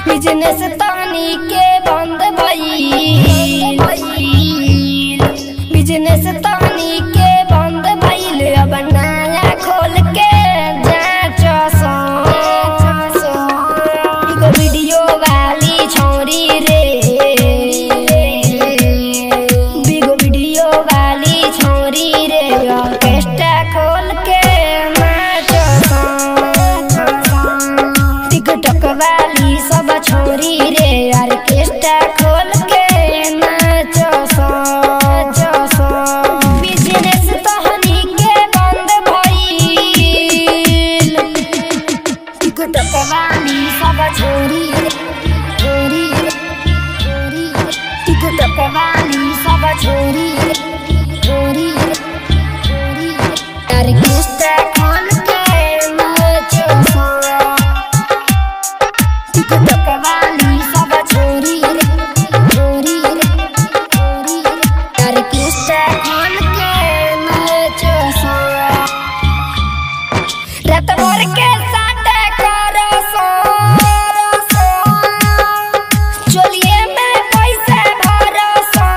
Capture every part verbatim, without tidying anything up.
Business तानी के बंद भइल, बिजनेस तानी के बंद भइल। अब नया खोल के जाचो एगो वीडियो वाली छौरी रे, एगो वीडियो वाली छौरी रे ऑर्केस्ट्रा खोल के नाचो। टिकटॉक वाली सब छौरी रे ऑर्केस्ट्रा खोल के नाचो। बिजनेस तहनी के बंद भइल। टिकटॉक वाली सब छौरी रे, छौरी रे, छौरी रे। टिकटॉक वाली सब छौरी रे, छौरी रे, छौरी रे। ऑर्केस्ट्रा खोल के नाचो। टिकटॉक वाली सब छौरी रे, छौरी रे, छौरी रे। ऑर्केस्ट्रा खोल के नाचो। रात भर के साटे करो सो, चोलिए में पैसा भरो सो।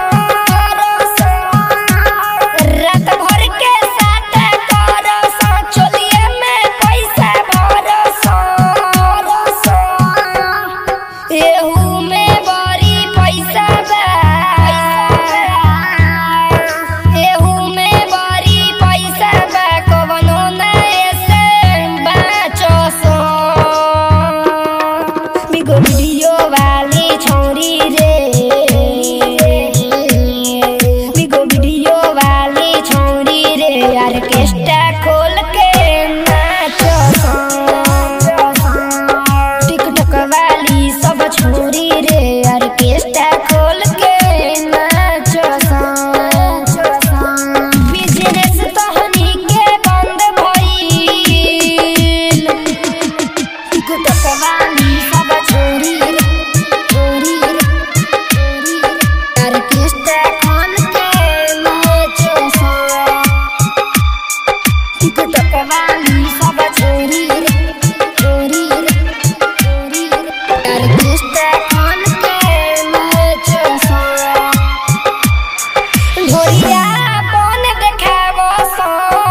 रात भर के साटे करो सो, चोलिए में पैसा भरो सो। एहू में बड़ी पैसा बा, एहू में बड़ी पैसा बा। कवनो ना ऐसे बाचो सो। बिगो वीडियो वाली छौरी रे, बिगो वीडियो वाली छौरी रे ऑर्केस्ट्रा खोल के नाचो। टिकटॉक वाली सब छौरी रे ऑर्केस्ट्रा खोल के नाचो। बिजनेस तहनी के बंद भइल। टिकटॉक वाली सब छौरी रे, छौरी रे, छौरी रे। ऑर्केस्ट्रा खोल के नाचो। टिकटॉक वाली सब छौरी रे, छौरी रे, छौरी रे। ऑर्केस्ट्रा खोल के नाचो। ढोलिया अपन देखावो सो,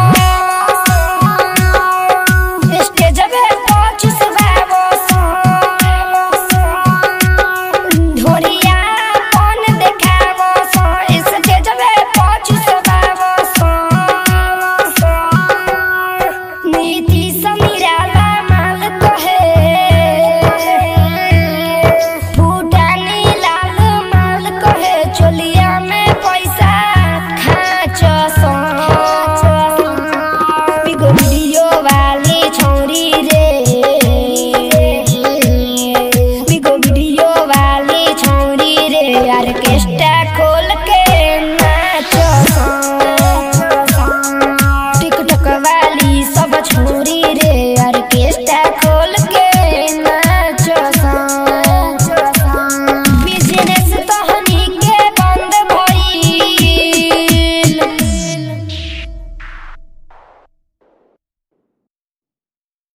स्टेजवे पहुंचवावो सो। ढोलिया अपन देखावो सो, स्टेजवे पहुंचवावो सो। नीति समीराला माल कहे, फूटानी लाल माल कहे। चोलिया में पैसा खाचो सो। बिगो वीडियो